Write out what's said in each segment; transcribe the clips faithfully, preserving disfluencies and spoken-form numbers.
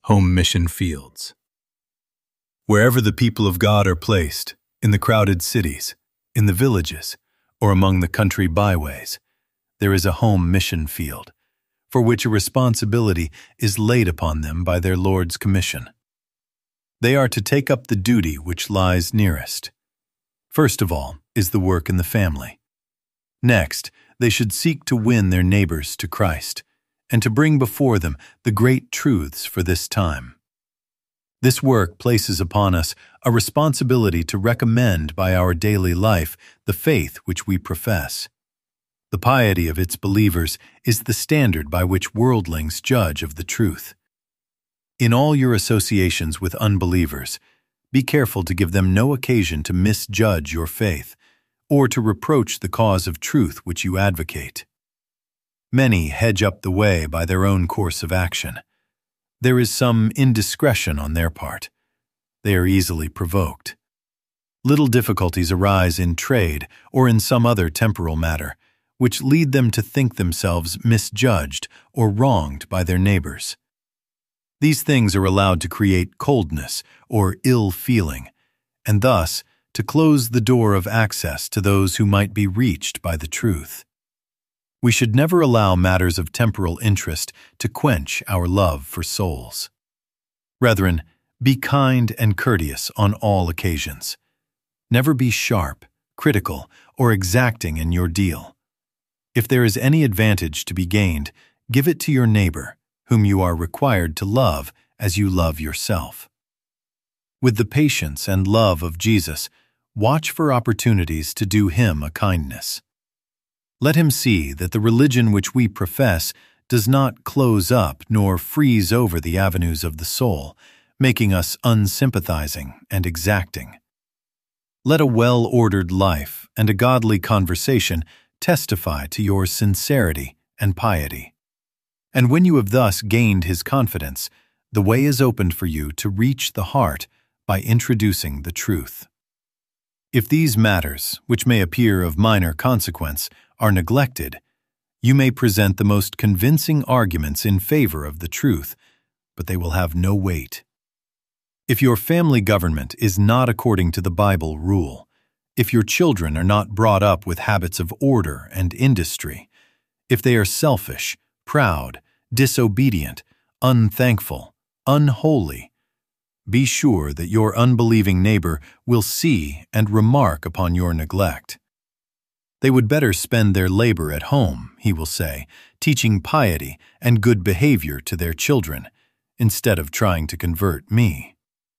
Home mission fields. Wherever the people of God are placed, in the crowded cities, in the villages, or among the country byways, there is a home mission field, for which a responsibility is laid upon them by their Lord's commission. They are to take up the duty which lies nearest. First of all is the work in the family. Next, they should seek to win their neighbors to Christ, and to bring before them the great truths for this time. This work places upon us a responsibility to recommend by our daily life the faith which we profess. The piety of its believers is the standard by which worldlings judge of the truth. In all your associations with unbelievers, be careful to give them no occasion to misjudge your faith, or to reproach the cause of truth which you advocate. Many hedge up the way by their own course of action. There is some indiscretion on their part. They are easily provoked. Little difficulties arise in trade or in some other temporal matter, which lead them to think themselves misjudged or wronged by their neighbors. These things are allowed to create coldness or ill feeling, and thus to close the door of access to those who might be reached by the truth. We should never allow matters of temporal interest to quench our love for souls. Brethren, be kind and courteous on all occasions. Never be sharp, critical, or exacting in your deal. If there is any advantage to be gained, give it to your neighbor, whom you are required to love as you love yourself. With the patience and love of Jesus, watch for opportunities to do him a kindness. Let him see that the religion which we profess does not close up nor freeze over the avenues of the soul, making us unsympathizing and exacting. Let a well-ordered life and a godly conversation testify to your sincerity and piety. And when you have thus gained his confidence, the way is opened for you to reach the heart by introducing the truth. If these matters, which may appear of minor consequence, are neglected, you may present the most convincing arguments in favor of the truth, but they will have no weight. If your family government is not according to the Bible rule, if your children are not brought up with habits of order and industry, if they are selfish, proud, disobedient, unthankful, unholy, be sure that your unbelieving neighbor will see and remark upon your neglect. They would better spend their labor at home, he will say, teaching piety and good behavior to their children, instead of trying to convert me.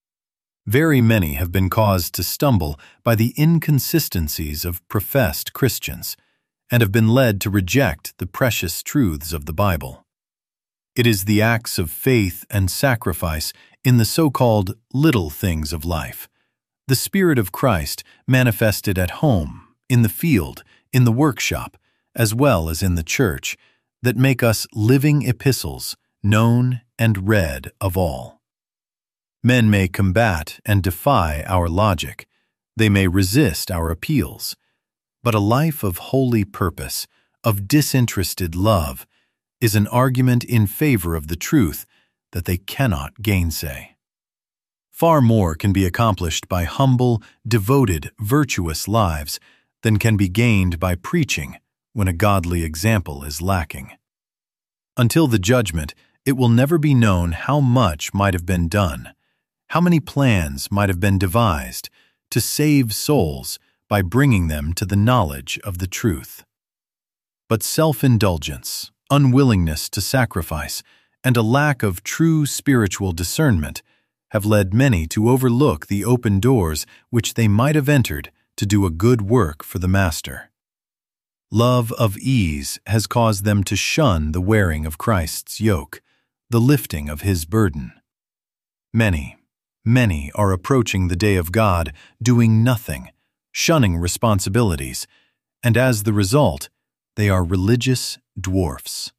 Very many have been caused to stumble by the inconsistencies of professed Christians, and have been led to reject the precious truths of the Bible. It is the acts of faith and sacrifice in the so-called little things of life, the Spirit of Christ manifested at home, in the field, in the workshop, as well as in the church, that make us living epistles, known and read of all. Men may combat and defy our logic. They may resist our appeals. But a life of holy purpose, of disinterested love, is an argument in favor of the truth that they cannot gainsay. Far more can be accomplished by humble, devoted, virtuous lives than can be gained by preaching when a godly example is lacking. Until the judgment, it will never be known how much might have been done, how many plans might have been devised to save souls by bringing them to the knowledge of the truth. But self-indulgence, unwillingness to sacrifice, and a lack of true spiritual discernment have led many to overlook the open doors which they might have entered to do a good work for the Master. Love of ease has caused them to shun the wearing of Christ's yoke, the lifting of his burden. Many, many are approaching the day of God doing nothing, shunning responsibilities, and as the result, they are religious dwarfs.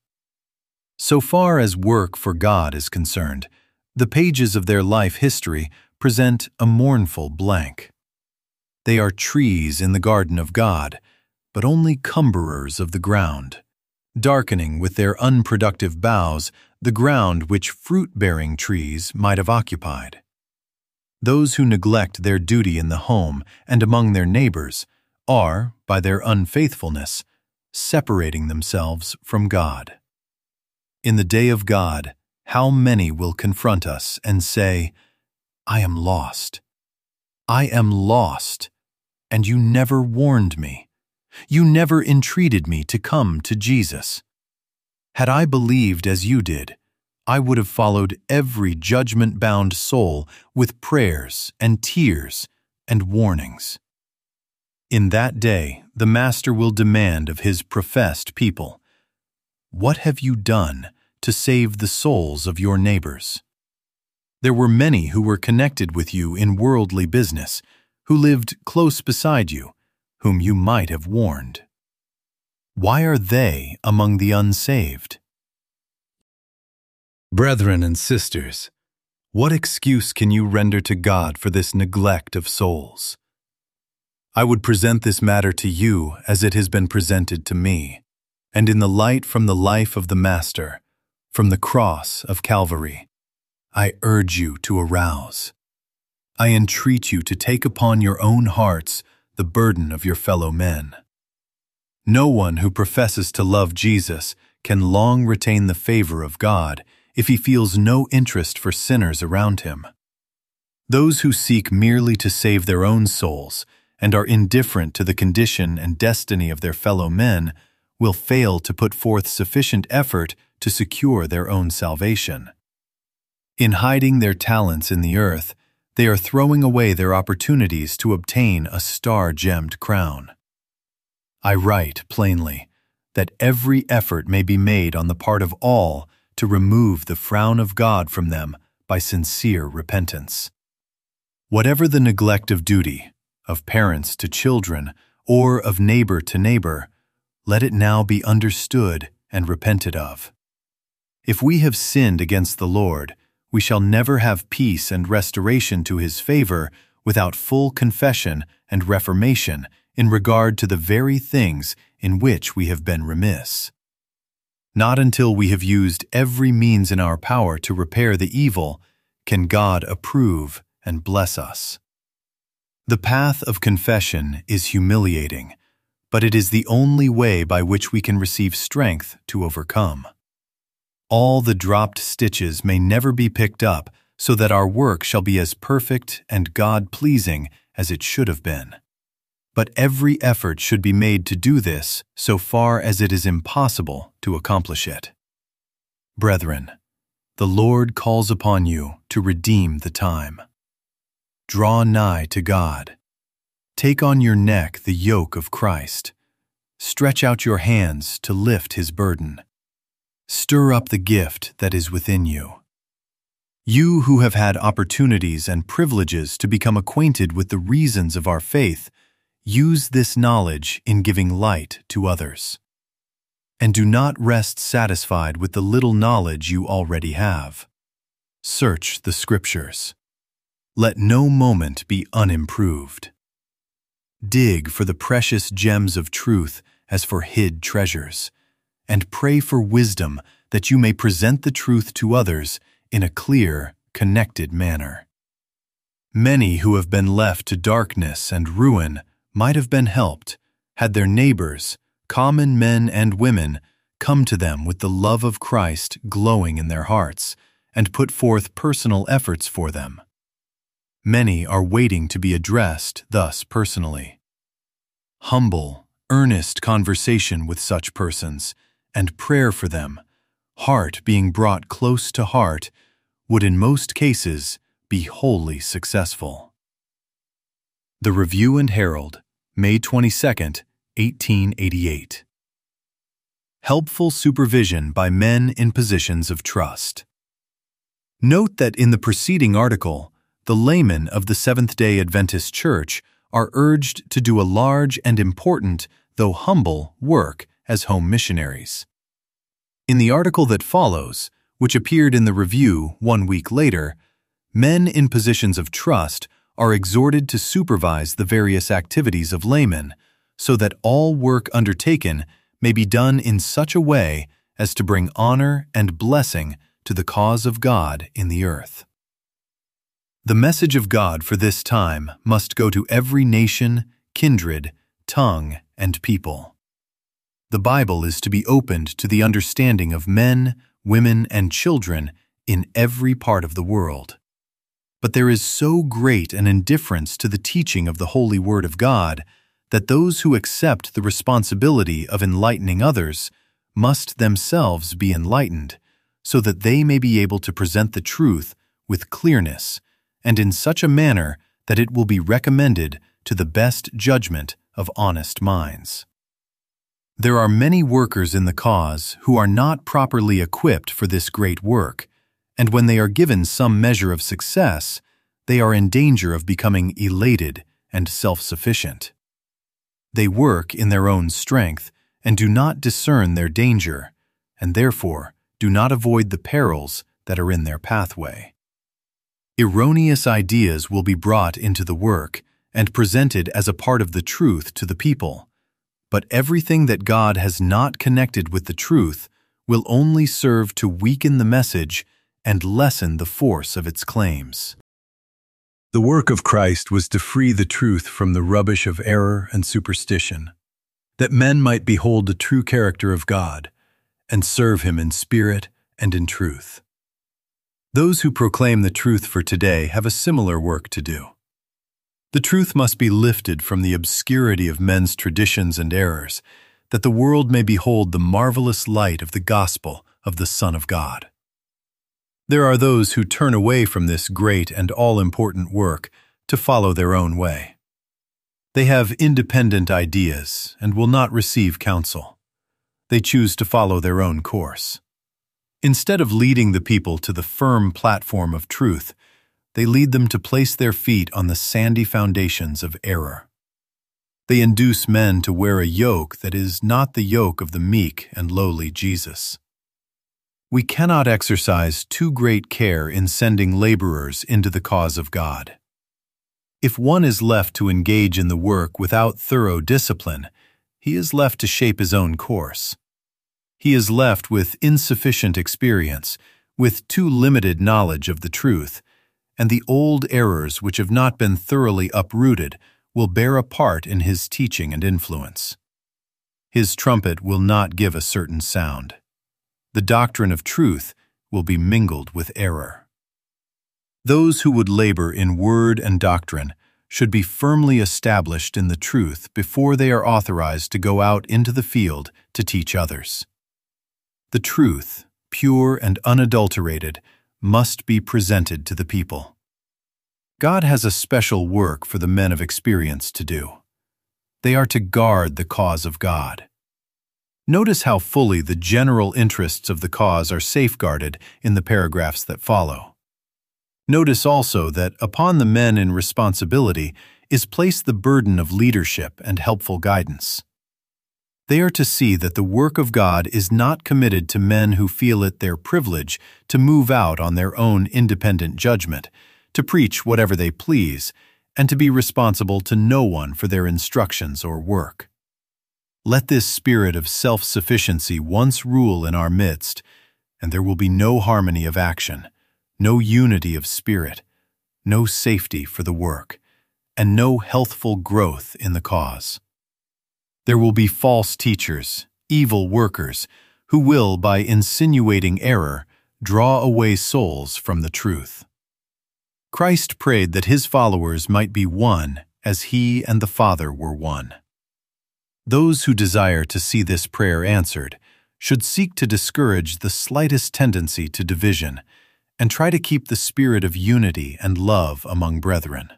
So far as work for God is concerned, the pages of their life history present a mournful blank. They are trees in the garden of God, but only cumberers of the ground, darkening with their unproductive boughs the ground which fruit-bearing trees might have occupied. Those who neglect their duty in the home and among their neighbors are, by their unfaithfulness, separating themselves from God. In the day of God, how many will confront us and say, "I am lost. I am lost, and you never warned me. You never entreated me to come to Jesus. Had I believed as you did, I would have followed every judgment-bound soul with prayers and tears and warnings." In that day, the Master will demand of his professed people, "What have you done to save the souls of your neighbors?" There were many who were connected with you in worldly business, who lived close beside you, whom you might have warned. Why are they among the unsaved? Brethren and sisters, what excuse can you render to God for this neglect of souls? I would present this matter to you as it has been presented to me, and in the light from the life of the Master, from the cross of Calvary, I urge you to arouse. I entreat you to take upon your own hearts the burden of your fellow men. No one who professes to love Jesus can long retain the favor of God if he feels no interest for sinners around him. Those who seek merely to save their own souls and are indifferent to the condition and destiny of their fellow men will fail to put forth sufficient effort to secure their own salvation. In hiding their talents in the earth, they are throwing away their opportunities to obtain a star-gemmed crown. I write plainly that every effort may be made on the part of all to remove the frown of God from them by sincere repentance. Whatever the neglect of duty, of parents to children, or of neighbor to neighbor, let it now be understood and repented of. If we have sinned against the Lord, we shall never have peace and restoration to his favor without full confession and reformation in regard to the very things in which we have been remiss. Not until we have used every means in our power to repair the evil can God approve and bless us. The path of confession is humiliating, but it is the only way by which we can receive strength to overcome. All the dropped stitches may never be picked up so that our work shall be as perfect and God-pleasing as it should have been. But every effort should be made to do this so far as it is impossible to accomplish it. Brethren, the Lord calls upon you to redeem the time. Draw nigh to God. Take on your neck the yoke of Christ. Stretch out your hands to lift his burden. Stir up the gift that is within you. You who have had opportunities and privileges to become acquainted with the reasons of our faith, use this knowledge in giving light to others. And do not rest satisfied with the little knowledge you already have. Search the Scriptures. Let no moment be unimproved. Dig for the precious gems of truth as for hid treasures, and pray for wisdom that you may present the truth to others in a clear, connected manner. Many who have been left to darkness and ruin might have been helped had their neighbors, common men and women, come to them with the love of Christ glowing in their hearts and put forth personal efforts for them. Many are waiting to be addressed thus personally. Humble, earnest conversation with such persons and prayer for them, heart being brought close to heart, would in most cases be wholly successful. The Review and Herald, May twenty-second, eighteen eighty-eight. Helpful supervision by men in positions of trust. Note that in the preceding article, the laymen of the Seventh-day Adventist Church are urged to do a large and important, though humble, work as home missionaries. In the article that follows, which appeared in the Review one week later, men in positions of trust are exhorted to supervise the various activities of laymen, so that all work undertaken may be done in such a way as to bring honor and blessing to the cause of God in the earth. The message of God for this time must go to every nation, kindred, tongue, and people. The Bible is to be opened to the understanding of men, women, and children in every part of the world. But there is so great an indifference to the teaching of the Holy Word of God that those who accept the responsibility of enlightening others must themselves be enlightened, so that they may be able to present the truth with clearness and in such a manner that it will be recommended to the best judgment of honest minds. There are many workers in the cause who are not properly equipped for this great work, and when they are given some measure of success, they are in danger of becoming elated and self-sufficient. They work in their own strength and do not discern their danger, and therefore do not avoid the perils that are in their pathway. Erroneous ideas will be brought into the work and presented as a part of the truth to the people, but everything that God has not connected with the truth will only serve to weaken the message and lessen the force of its claims. The work of Christ was to free the truth from the rubbish of error and superstition, that men might behold the true character of God and serve Him in spirit and in truth. Those who proclaim the truth for today have a similar work to do. The truth must be lifted from the obscurity of men's traditions and errors, that the world may behold the marvelous light of the gospel of the Son of God. There are those who turn away from this great and all-important work to follow their own way. They have independent ideas and will not receive counsel. They choose to follow their own course. Instead of leading the people to the firm platform of truth, they lead them to place their feet on the sandy foundations of error. They induce men to wear a yoke that is not the yoke of the meek and lowly Jesus. We cannot exercise too great care in sending laborers into the cause of God. If one is left to engage in the work without thorough discipline, he is left to shape his own course. He is left with insufficient experience, with too limited knowledge of the truth, and the old errors which have not been thoroughly uprooted will bear a part in his teaching and influence. His trumpet will not give a certain sound. The doctrine of truth will be mingled with error. Those who would labor in word and doctrine should be firmly established in the truth before they are authorized to go out into the field to teach others. The truth, pure and unadulterated, must be presented to the people. God has a special work for the men of experience to do. They are to guard the cause of God. Notice how fully the general interests of the cause are safeguarded in the paragraphs that follow. Notice also that upon the men in responsibility is placed the burden of leadership and helpful guidance. They are to see that the work of God is not committed to men who feel it their privilege to move out on their own independent judgment, to preach whatever they please, and to be responsible to no one for their instructions or work. Let this spirit of self-sufficiency once rule in our midst, and there will be no harmony of action, no unity of spirit, no safety for the work, and no healthful growth in the cause. There will be false teachers, evil workers, who will, by insinuating error, draw away souls from the truth. Christ prayed that his followers might be one as he and the Father were one. Those who desire to see this prayer answered should seek to discourage the slightest tendency to division and try to keep the spirit of unity and love among brethren.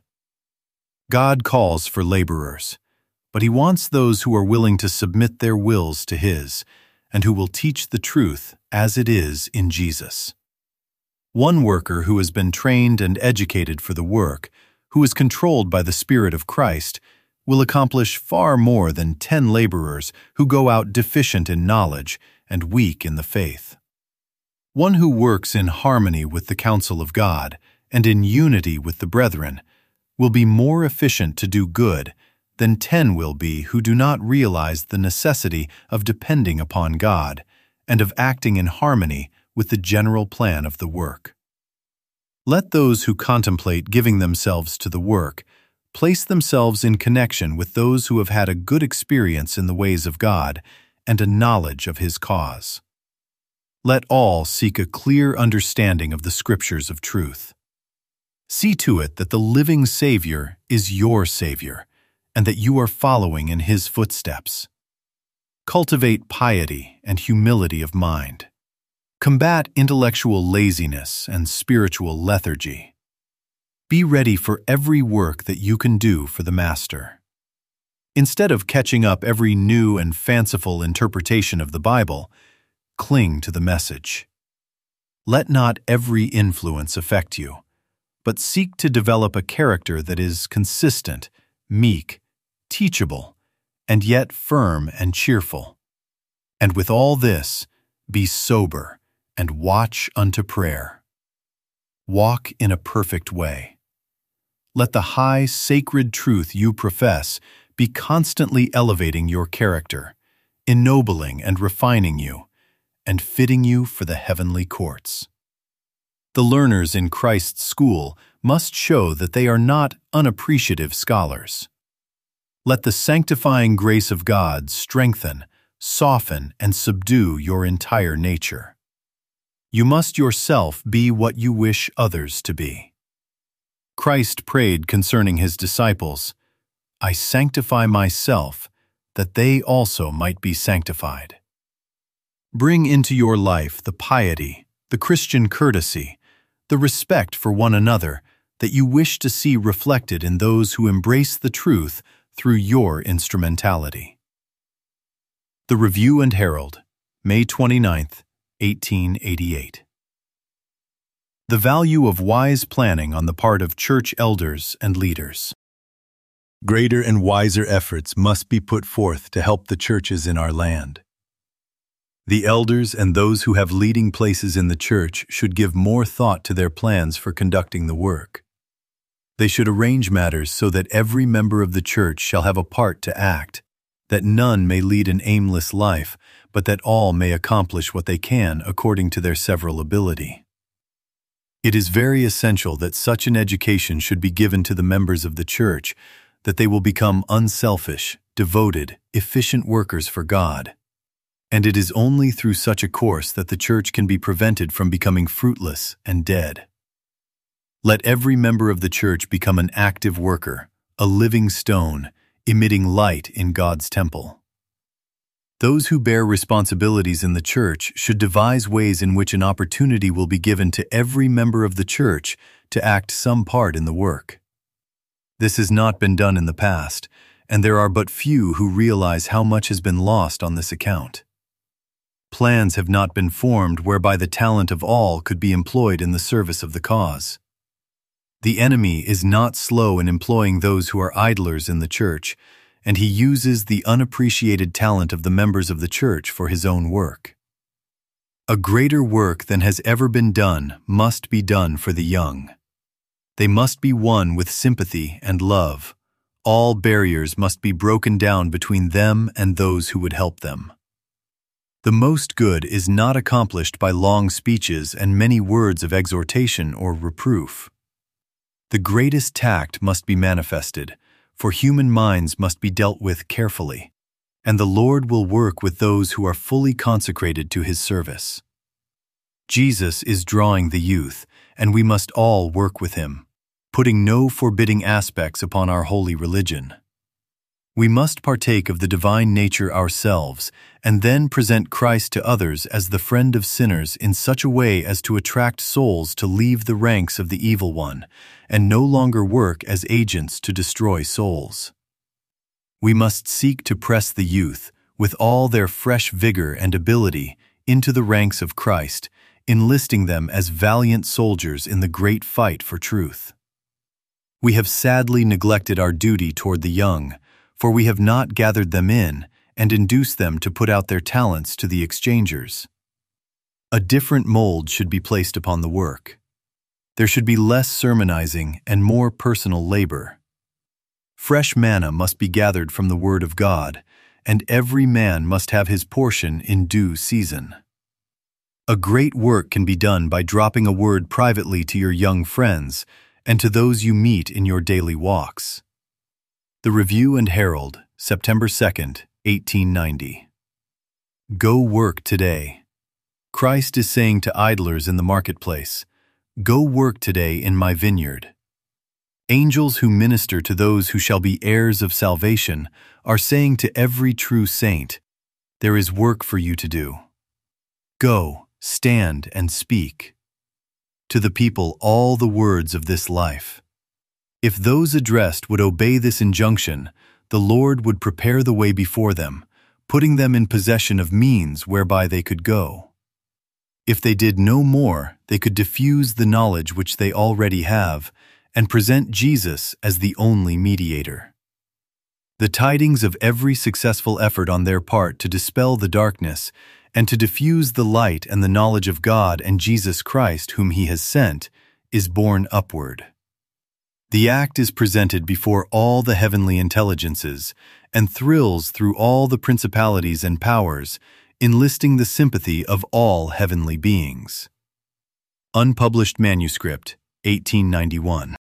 God calls for laborers, but he wants those who are willing to submit their wills to his and who will teach the truth as it is in Jesus. One worker who has been trained and educated for the work, who is controlled by the Spirit of Christ, will accomplish far more than ten laborers who go out deficient in knowledge and weak in the faith. One who works in harmony with the counsel of God and in unity with the brethren will be more efficient to do good than ten will be who do not realize the necessity of depending upon God and of acting in harmony with the general plan of the work. Let those who contemplate giving themselves to the work place themselves in connection with those who have had a good experience in the ways of God and a knowledge of His cause. Let all seek a clear understanding of the Scriptures of truth. See to it that the living Savior is your Savior, and that you are following in His footsteps. Cultivate piety and humility of mind. Combat intellectual laziness and spiritual lethargy. Be ready for every work that you can do for the Master. Instead of catching up every new and fanciful interpretation of the Bible, cling to the message. Let not every influence affect you, but seek to develop a character that is consistent, meek, teachable, and yet firm and cheerful. And with all this, be sober and watch unto prayer. Walk in a perfect way. Let the high, sacred truth you profess be constantly elevating your character, ennobling and refining you, and fitting you for the heavenly courts. The learners in Christ's school must show that they are not unappreciative scholars. Let the sanctifying grace of God strengthen, soften, and subdue your entire nature. You must yourself be what you wish others to be. Christ prayed concerning His disciples, "I sanctify myself, that they also might be sanctified." Bring into your life the piety, the Christian courtesy, the respect for one another that you wish to see reflected in those who embrace the truth through your instrumentality. The Review and Herald, May twenty-ninth, eighteen eighty-eight. The value of wise planning on the part of church elders and leaders. Greater and wiser efforts must be put forth to help the churches in our land. The elders and those who have leading places in the church should give more thought to their plans for conducting the work. They should arrange matters so that every member of the church shall have a part to act, that none may lead an aimless life, but that all may accomplish what they can according to their several ability. It is very essential that such an education should be given to the members of the church, that they will become unselfish, devoted, efficient workers for God. And it is only through such a course that the church can be prevented from becoming fruitless and dead. Let every member of the church become an active worker, a living stone, emitting light in God's temple. Those who bear responsibilities in the church should devise ways in which an opportunity will be given to every member of the church to act some part in the work. This has not been done in the past, and there are but few who realize how much has been lost on this account. Plans have not been formed whereby the talent of all could be employed in the service of the cause. The enemy is not slow in employing those who are idlers in the church, and he uses the unappreciated talent of the members of the church for his own work. A greater work than has ever been done must be done for the young. They must be won with sympathy and love. All barriers must be broken down between them and those who would help them. The most good is not accomplished by long speeches and many words of exhortation or reproof. The greatest tact must be manifested, for human minds must be dealt with carefully, and the Lord will work with those who are fully consecrated to His service. Jesus is drawing the youth, and we must all work with Him, putting no forbidding aspects upon our holy religion. We must partake of the divine nature ourselves, and then present Christ to others as the friend of sinners in such a way as to attract souls to leave the ranks of the evil one, and no longer work as agents to destroy souls. We must seek to press the youth, with all their fresh vigor and ability, into the ranks of Christ, enlisting them as valiant soldiers in the great fight for truth. We have sadly neglected our duty toward the young, for we have not gathered them in and induced them to put out their talents to the exchangers. A different mold should be placed upon the work. There should be less sermonizing and more personal labor. Fresh manna must be gathered from the Word of God, and every man must have his portion in due season. A great work can be done by dropping a word privately to your young friends and to those you meet in your daily walks. The Review and Herald, September second, eighteen ninety. Go work today. Christ is saying to idlers in the marketplace, "Go work today in my vineyard." Angels who minister to those who shall be heirs of salvation are saying to every true saint, "There is work for you to do. Go, stand, and speak to the people all the words of this life." If those addressed would obey this injunction, the Lord would prepare the way before them, putting them in possession of means whereby they could go. If they did no more, they could diffuse the knowledge which they already have and present Jesus as the only mediator. The tidings of every successful effort on their part to dispel the darkness and to diffuse the light and the knowledge of God and Jesus Christ whom He has sent is borne upward. The act is presented before all the heavenly intelligences and thrills through all the principalities and powers, enlisting the sympathy of all heavenly beings. Unpublished manuscript, eighteen ninety-one.